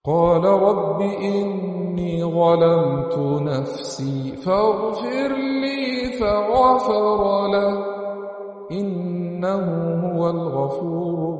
قال رب إني ظلمت نفسي فاغفر لي فغفر له إنه هو الغفور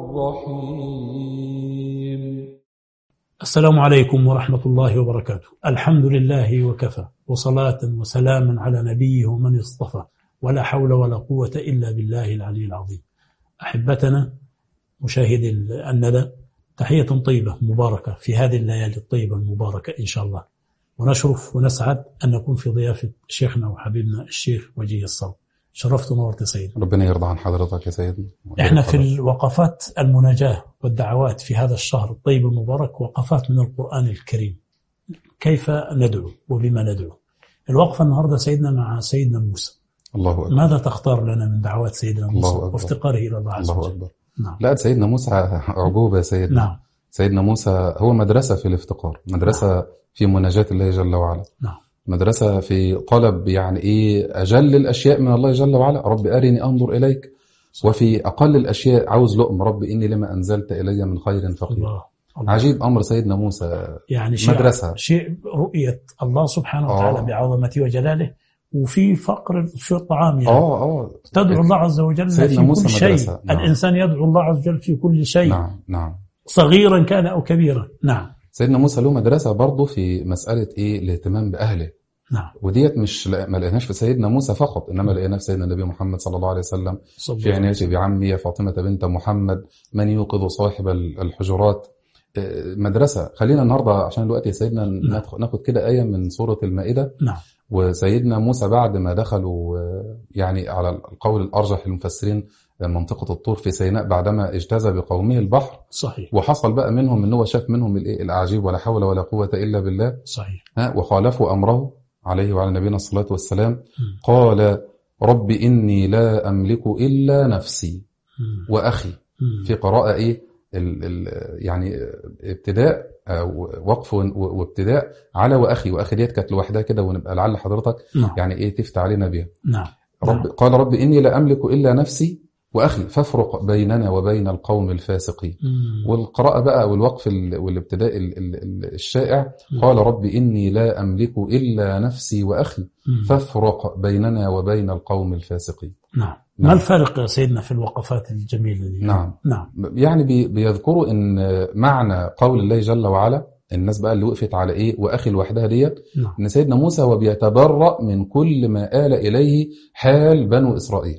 الرحيم. السلام عليكم ورحمة الله وبركاته. الحمد لله وكفى، وصلاة وسلاما على نبيه ومن اصطفى، ولا حول ولا قوة إلا بالله العلي العظيم. أحبتنا مشاهدي الندى، تحية طيبة مباركة في هذه الليالي الطيبة المباركة إن شاء الله، ونشرف ونسعد أن نكون في ضيافة شيخنا وحبيبنا الشيخ وجيه الصوت. شرفت ونورت سيدنا. ربنا يرضى عن حضرتك يا سيدنا. احنا في الوقفات المناجاة والدعوات في هذا الشهر الطيب المبارك وقفات من القرآن الكريم. كيف ندعو وبما ندعو؟ الوقفة النهاردة سيدنا مع سيدنا موسى. الله أكبر. ماذا تختار لنا من دعوات سيدنا موسى وافتقاره إلى الله عز وجل؟ الله أكبر. نعم. لا، سيدنا موسى عجوبة يا سيدنا. نعم. سيدنا موسى هو مدرسة في الافتقار، مدرسة نعم. في مناجاة الله جل وعلا. نعم. مدرسة في طلب يعني إيه أجل الأشياء من الله جل وعلا، رب أرني أنظر إليك، وفي أقل الأشياء عاوز لقم، رب إني لما أنزلت إلي من خير فقير. الله. عجيب أمر سيدنا موسى، يعني مدرسة شيء رؤية الله سبحانه وتعالى بعظمته وجلاله، وفي فقر في الطعام يعني. تدعو الله عز وجل في كل شيء. نعم. الإنسان يدعو الله عز وجل في كل شيء. نعم. نعم. صغيرا كان أو كبيرا. نعم. سيدنا موسى له مدرسة برضه في مسألة إيه الاهتمام بأهله. نعم. وديت مش ما لقيناش في سيدنا موسى فقط، إنما لقيناها في سيدنا النبي محمد صلى الله عليه وسلم في عنايته بعمي يا فاطمة بنت محمد من يوقظ صاحب الحجرات. مدرسة. خلينا النهاردة عشان الوقت يا سيدنا ناخد كده آية من سورة المائدة. نعم. وسيدنا موسى بعد ما دخلوا يعني على القول الأرجح للمفسرين منطقة الطور في سيناء، بعدما اجتاز بقومه البحر. صحيح. وحصل بقى منهم إنه شاف منهم الأعاجيب ولا حول ولا قوة إلا بالله. صحيح. وخالفوا أمره عليه وعلى نبينا الصلاة والسلام. قال رب إني لا أملك إلا نفسي وأخي. في قراءة يعني ابتداء وقف وابتداء على وأخي ديت كانت لوحدها كده، ونبقى لعل حضرتك يعني تفتح علينا بيها. نعم. قال رب إني لا أملك إلا نفسي وأخي فافرق بيننا وبين القوم الفاسقين. والقراءة بقى والوقف والابتداء الشائع قال رب إني لا أملك إلا نفسي وأخي فافرق بيننا وبين القوم الفاسقين. نعم. ما الفرق يا سيدنا في الوقفات الجميلة دي؟ نعم. نعم. يعني بيذكروا إن معنى قول الله جل وعلا، الناس بقى اللي وقفت على وأخي لوحدها ديت، إن سيدنا موسى وبيتبرأ من كل ما آل إليه حال بنو إسرائيل.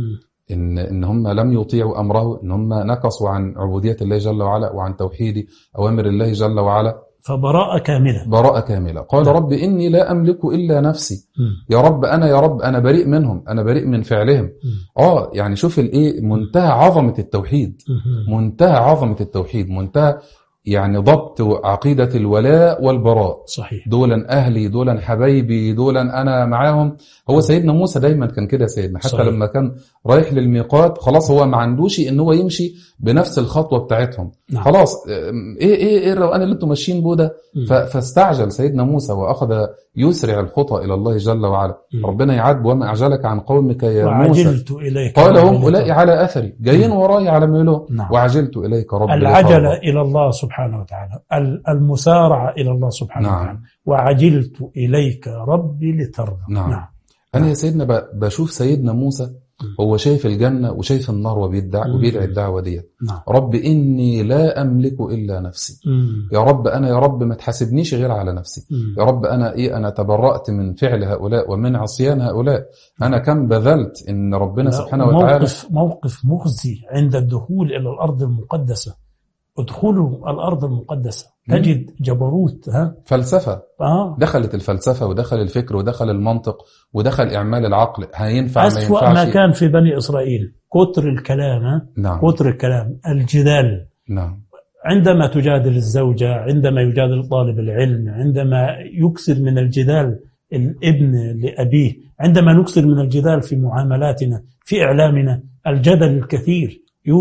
إن هم لم يطيعوا أمره، إن هم نكصوا عن عبودية الله جل وعلا وعن توحيد أوامر الله جل وعلا. فبراءة كاملة. براءة كاملة. قال رب إني لا أملك إلا نفسي. يا رب أنا بريء منهم، أنا بريء من فعلهم. يعني شوف منتهى عظمة التوحيد، منتهى عظمة التوحيد، منتهى يعني ضبط عقيدة الولاء والبراء. صحيح. دولا أهلي، دولا حبايبي، دولا أنا معاهم. هو سيدنا موسى دايما كان كده سيدنا، حتى صحيح. لما كان رايح للميقات خلاص هو ما عندوش إن هو يمشي بنفس الخطوة بتاعتهم. نعم. خلاص إيه الروقان اللي انتم ماشيين بيه ده. فاستعجل سيدنا موسى وأخذ يسرع الخطى إلى الله جل وعلا. ربنا يعاتب وما أعجلك عن قومك يا موسى قال هم أولئك على أثري جايين وراي على ميلهم. نعم. وعجلت إليك ربي. العجلة إلى الله سبحانه وتعالى، المسارعة إلى الله سبحانه نعم. وتعالى. وعجلت إليك ربي لترضى. نعم. نعم. أنا يا سيدنا بشوف سيدنا موسى هو شايف الجنة وشايف النار وبيدعي الدعوة دي. نعم. رب إني لا أملك إلا نفسي. يا رب ما تحاسبنيش غير على نفسي. يا رب أنا تبرأت من فعل هؤلاء ومن عصيان هؤلاء. أنا كم بذلت إن ربنا سبحانه وتعالى. موقف مخزي عند الدخول إلى الأرض المقدسة. ادخلوا الأرض المقدسة تجد جبروت. فلسفة. دخلت الفلسفة ودخل الفكر ودخل المنطق ودخل إعمال العقل. هينفع ما ينفعش. أسوأ ما كان في بني إسرائيل كتر الكلام. نعم. كتر الكلام، الجدال. نعم. عندما تجادل الزوجة، عندما يجادل طالب العلم، عندما يكثر من الجدال الابن لأبيه، عندما نكثر من الجدال في معاملاتنا، في إعلامنا، الجدل الكثير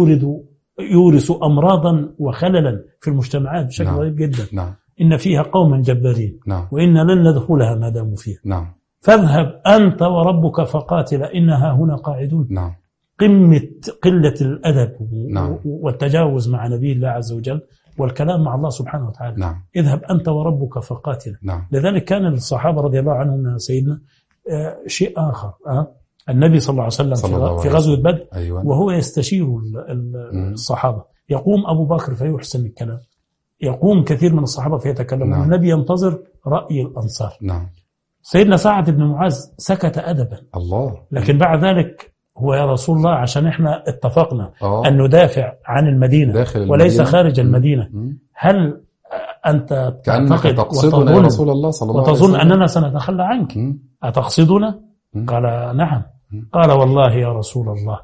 يورث أمراضا وخللا في المجتمعات بشكل رهيب جدا. نعم. إن فيها قوما جبارين. نعم. وإن لن ندخلها ما داموا فيها. نعم. فاذهب أنت وربك فقاتلا إنها هنا قاعدون. نعم. قمة قلة الأدب نعم. والتجاوز مع نبي الله عز وجل والكلام مع الله سبحانه وتعالى. نعم. اذهب أنت وربك فقاتلا. نعم. لذلك كان الصحابة رضي الله عنهم سيدنا شيء آخر. النبي صلى الله عليه وسلم في غزوة بدر. أيوة. وهو يستشير الصحابة، يقوم أبو بكر فيحسن الكلام، يقوم كثير من الصحابة فيتكلمون. نعم. النبي ينتظر رأي الأنصار. نعم. سيدنا سعد بن معاذ سكت أدبا. الله. لكن بعد ذلك هو يا رسول الله عشان احنا اتفقنا أن ندافع عن المدينة وليس خارج المدينة، هل أنت كأنك تقصدنا يا رسول الله صلى الله عليه وسلم وتظن أننا سنتخلى عنك؟ أتقصدنا؟ قال نعم. قال والله يا رسول الله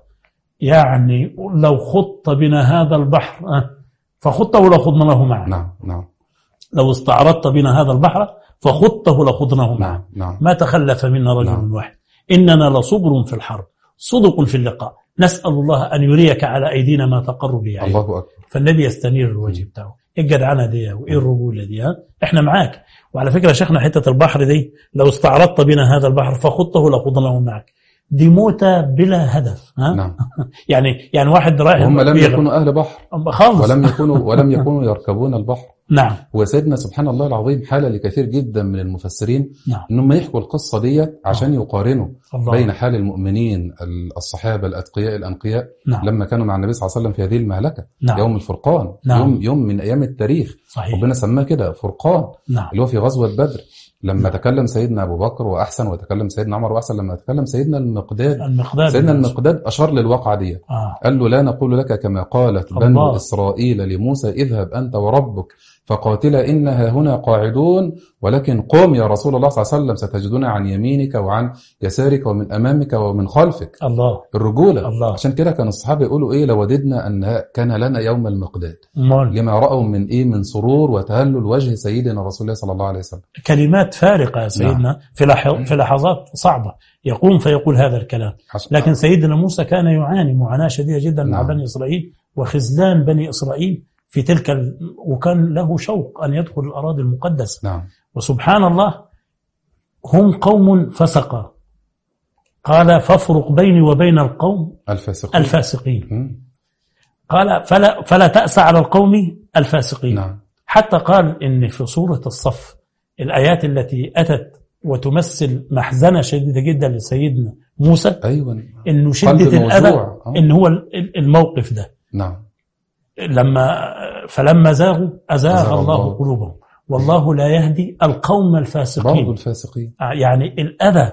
يعني لو خط بنا هذا البحر فخطه لخضناه معه. نعم. نعم. لو استعرضت بنا هذا البحر فخطه لخضناه معه. نعم. ما تخلف منا رجل. نعم. واحد. إننا لصبر في الحرب صدق في اللقاء، نسأل الله أن يريك على أيدينا ما تقر به. الله أكبر. فالنبي يستنير الوجه بتاعه، إيه الجدعنة دي وإيه الرجولة دي؟ إحنا معاك. وعلى فكرة شيخنا حتة البحر دي لو استعرضت بنا هذا البحر فخطه لخضناه معك، دي موتة بلا هدف. نعم. يعني واحد رايح، هم لم يكونوا أهل بحر خالص، ولم يكونوا يركبون البحر. نعم. وسيدنا سبحان الله العظيم حالة لكثير جدا من المفسرين. نعم. انهم يحكوا القصة دي عشان يقارنوا الله. بين حال المؤمنين الصحابة الأتقياء الأنقياء. نعم. لما كانوا مع النبي صلى الله عليه وسلم في هذه المهلكة. نعم. يوم الفرقان. نعم. يوم من أيام التاريخ. صحيح. ربنا سماه كده فرقان. نعم. اللي هو في غزوة بدر لما تكلم سيدنا أبو بكر وأحسن، وتكلم سيدنا عمر وأحسن، لما تكلم سيدنا المقداد سيدنا المقداد أشار للواقعة دي. قال له لا نقول لك كما قالت بنو إسرائيل لموسى اذهب أنت وربك فقاتلا إنها هنا قاعدون، ولكن قم يا رسول الله صلى الله عليه وسلم ستجدنا عن يمينك وعن يسارك ومن أمامك ومن خلفك. الله. الرجولة. الله. عشان كده كان الصحابة يقولوا إيه لوددنا أن كان لنا يوم المقداد لما رأوا من سرور وتهلل وجه سيدنا رسول الله صلى الله عليه وسلم. كلمات فارقة يا سيدنا. نعم. في لحظات صعبة يقوم فيقول هذا الكلام. لكن سيدنا موسى كان يعاني معاناة شديدة جدا. نعم. مع بني إسرائيل وخذلان بني إسرائيل في تلك وكان له شوق أن يدخل الأراضي المقدسة. نعم. وسبحان الله هم قوم فسقة، قال فافرق بيني وبين القوم الفاسقين. قال فلا تأس على القوم الفاسقين. نعم. حتى قال إن في سورة الصف الآيات التي أتت وتمثل محزنة شديدة جدا لسيدنا موسى. أيوة. إنه شدة الأذى إن هو الموقف ده. نعم. فلما زاغوا أزاغ الله قلوبهم والله لا يهدي القوم الفاسقين. برضو الفاسقين. يعني الأذى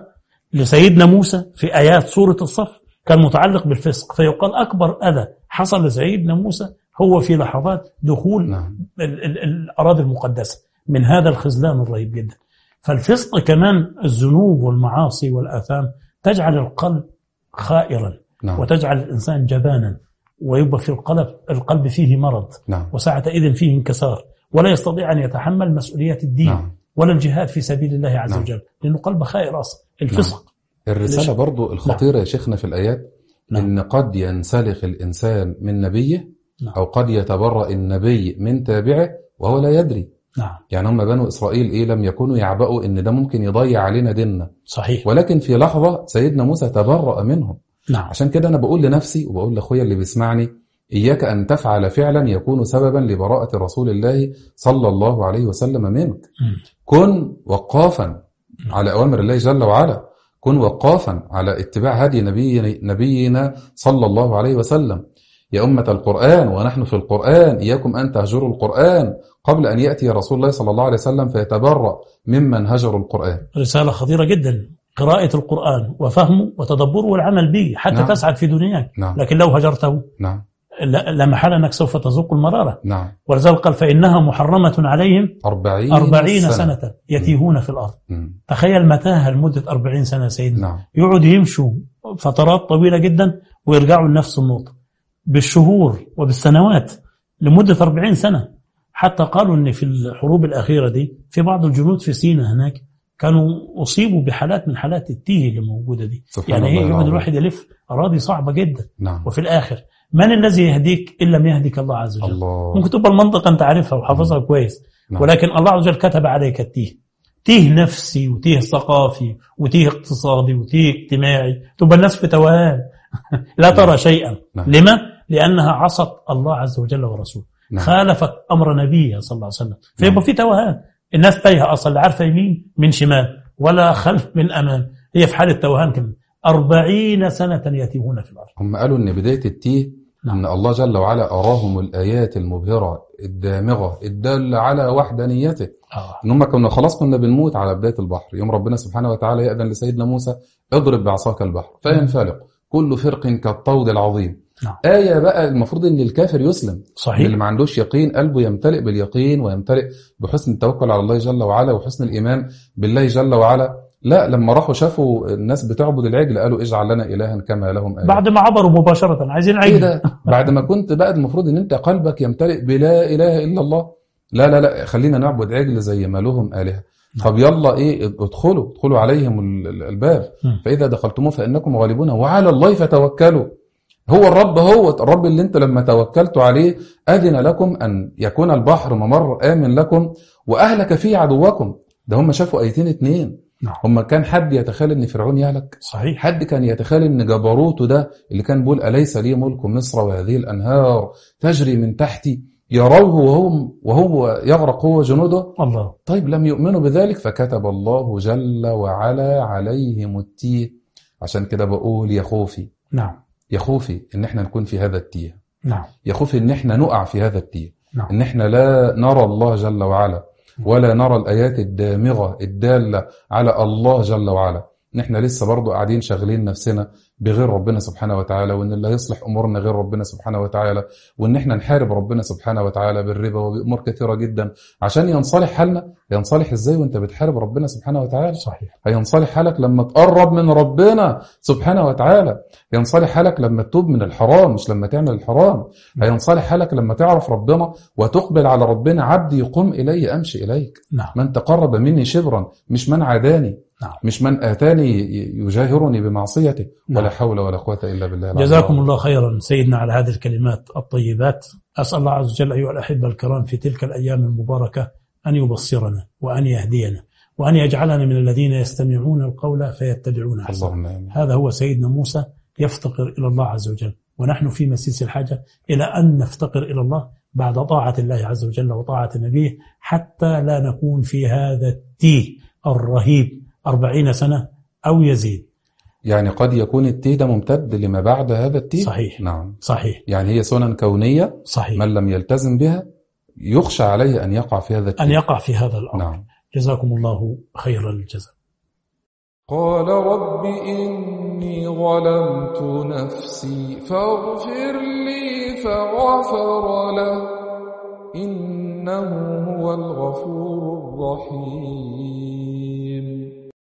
لسيدنا موسى في آيات سورة الصف كان متعلق بالفسق، فيقال أكبر أذى حصل لسيدنا موسى هو في لحظات دخول. نعم. الأراضي المقدسة من هذا الخذلان الرهيب جدا. فالفسق كمان الذنوب والمعاصي والآثام تجعل القلب خائرا. نعم. وتجعل الإنسان جبانا ويبقى في القلب فيه مرض. نعم. وساعتئذ فيه انكسار ولا يستطيع أن يتحمل مسؤوليات الدين. نعم. ولا الجهاد في سبيل الله عز نعم. وجل لأنه قلبه خائر أصلا. الفسق. نعم. الرسالة برضو الخطيرة. نعم. يا شيخنا في الآيات. نعم. إن قد ينسلخ الإنسان من نبيه. نعم. أو قد يتبرأ النبي من تابعه وهو لا يدري. نعم. يعني هم بنو إسرائيل لم يكونوا يعبأوا إن ده ممكن يضيع علينا ديننا. صحيح. ولكن في لحظة سيدنا موسى تبرأ منهم. نعم. عشان كده أنا بقول لنفسي وبقول لأخويا اللي بيسمعني إياك أن تفعل فعلا يكون سببا لبراءة رسول الله صلى الله عليه وسلم منك. كن وقافا على أوامر الله جل وعلا، كن وقافا على اتباع هدي نبينا صلى الله عليه وسلم. يا أمة القرآن ونحن في القرآن إياكم أن تهجروا القرآن قبل أن يأتي رسول الله صلى الله عليه وسلم فيتبرأ ممن هجروا القرآن. رسالة خطيرة جدا، قراءة القرآن وفهمه وتدبره والعمل به حتى نعم. تسعد في دنياك. نعم. لكن لو هجرته نعم. لا محال أنك سوف تذوق المرارة. نعم. ولذلك قال فإنها محرمة عليهم 40 سنة يتيهون في الأرض. تخيل متاهة لمدة 40 سنة سيدنا. نعم. يقعد يمشوا فترات طويلة جدا ويرجعوا لنفس النقطة بالشهور وبالسنوات لمدة 40 سنة. حتى قالوا أن في الحروب الأخيرة دي في بعض الجنود في سيناء هناك كانوا أصيبوا بحالات من حالات التيه اللي موجودة دي. يعني هي يقعد الواحد يلف أراضي صعبة جدا. نعم. وفي الآخر من الذي يهديك إن لم يهديك الله عز وجل؟ الله. ممكن تبقى المنطقة أنت عارفها وحافظها كويس. نعم. ولكن الله عز وجل كتب عليك التيه، تيه نفسي وتيه ثقافي وتيه اقتصادي وتيه اجتماعي، تبقى الناس في توهان لا ترى شيئا. نعم. لما؟ لأنها عصت الله عز وجل ورسوله. خالفت أمر نبيه صلى الله عليه وسلم، فيبقى في توهان. الناس تايهة أصلا، لا عارفة يمين من شمال ولا خلف من أمام، هي في حالة توهان كمان. 40 سنة يتيهون في الأرض. هم قالوا إن بداية التيه أن الله جل وعلا أراهم الآيات المبهرة الدامغة الدالة على وحدانيته. إن هم كنا بنموت على بداية البحر، يوم ربنا سبحانه وتعالى يأذن لسيدنا موسى اضرب بعصاك البحر فينفلق كل فرق كالطود العظيم. آية بقى المفروض إن الكافر يسلم، صحيح. اللي ما عندوش يقين قلبه يمتلئ باليقين ويمتلئ بحسن التوكل على الله جل وعلا وحسن الإيمان بالله جل وعلا. لا، لما راحوا شافوا الناس بتعبد العجل قالوا اجعل لنا إلها كما لهم آلهة. بعد ما عبروا مباشرة عايزين عجل. إيه ده؟ بعد ما كنت بقى المفروض إن أنت قلبك يمتلئ بلا إله إلا الله. لا لا لا، خلينا نعبد عجل زي ما لهم آلهة. طب يلا إيه، ادخلوا عليهم الباب، فإذا دخلتموه فإنكم غالبون وعلى الله فتوكلوا. هو الرب اللي انت لما توكلتوا عليه أذن لكم أن يكون البحر ممر آمن لكم وأهلك فيه عدوكم. ده هم شافوا آيتين 2. هم كان حد يتخيل ان فرعون يهلك؟ صحيح. حد كان يتخيل ان جبروته ده اللي كان بيقول أليس لي ملك مصر وهذه الأنهار تجري من تحتي يروه وهو يغرق هو جنوده؟ الله. طيب لم يؤمنوا بذلك فكتب الله جل وعلا عليهم التيه. عشان كده بقول يا خوفي، يا خوفي ان احنا نكون في هذا التيه. يا خوفي ان احنا نقع في هذا التيه. ان احنا لا نرى الله جل وعلا ولا نرى الآيات الدامغة الدالة على الله جل وعلا. نحن لسه برضو قاعدين شغلين نفسنا بغير ربنا سبحانه وتعالى، وإن اللي يصلح أمورنا غير ربنا سبحانه وتعالى، وإن احنا نحارب ربنا سبحانه وتعالى بالربا وبأمور كثيرة جدا عشان ينصلح حالنا. ينصلح إزاي وإنت بتحارب ربنا سبحانه وتعالى؟ صحيح. هينصلح حالك لما تقرب من ربنا سبحانه وتعالى. ينصلح حالك لما تتوب من الحرام مش لما تعمل الحرام. هينصلح حالك لما تعرف ربنا وتقبل على ربنا. عبدي يقوم إلي أمشي إليك. من تقرب مني شبرا، مش من عاداني، مش من آتاني يجاهرني بمعصيته. ولا حول ولا قوة إلا بالله. جزاكم الله خيرا سيدنا على هذه الكلمات الطيبات. أسأل الله عز وجل أيها الأحبة الكرام في تلك الأيام المباركة أن يبصرنا وأن يهدينا وأن يجعلنا من الذين يستمعون القول فيتبعون أحسنه. هذا هو سيدنا موسى يفتقر إلى الله عز وجل، ونحن في مسيس الحاجة إلى أن نفتقر إلى الله بعد طاعة الله عز وجل وطاعة نبيه، حتى لا نكون في هذا التيه الرهيب 40 سنة أو يزيد. يعني قد يكون التيه ده ممتد لما بعد هذا التيه. صحيح. نعم صحيح. يعني هي سنن كونية. صحيح. من لم يلتزم بها يخشى عليه أن يقع في هذا التيه. أن يقع في هذا الأمر. نعم. جزاكم الله خير الجزاء. قال رب إني ظلمت نفسي فاغفر لي فغفر له إنه هو الغفور الرحيم.